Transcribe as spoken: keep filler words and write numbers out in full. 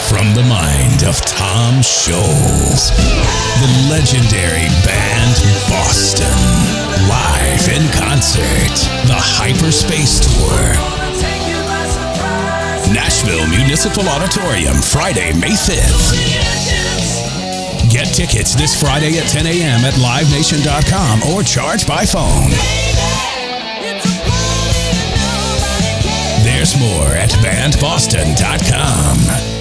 From the mind of Tom Scholes, the legendary band Boston, live in concert, the Hyperspace Tour. Nashville Municipal Auditorium, Friday, May fifth. Get tickets this Friday at ten a.m. at live nation dot com or charge by phone. There's more at band boston dot com.